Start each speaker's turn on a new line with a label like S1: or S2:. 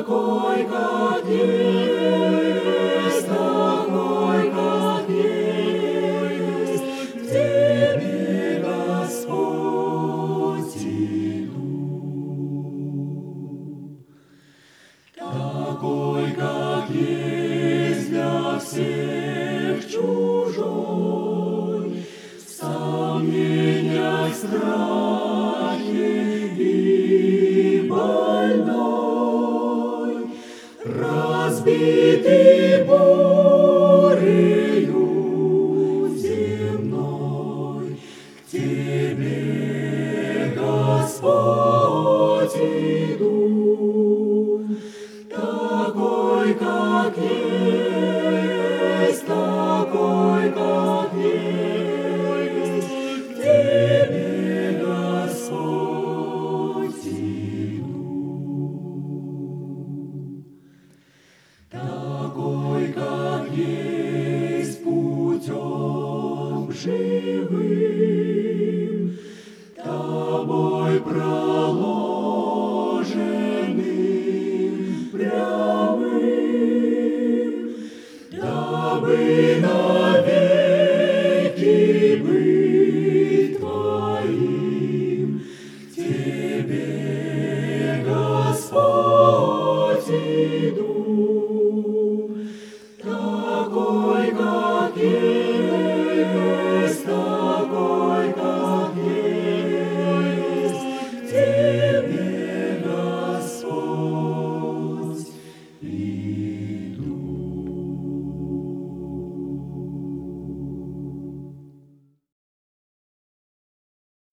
S1: такой, как есть, такой, как есть, к Тебе, Господь, иду. Такой, как есть для всех чужой, в сомнениях, страхе и больной, разбитый бурею земной, к Тебе, Господь, иду. Такой, как есть.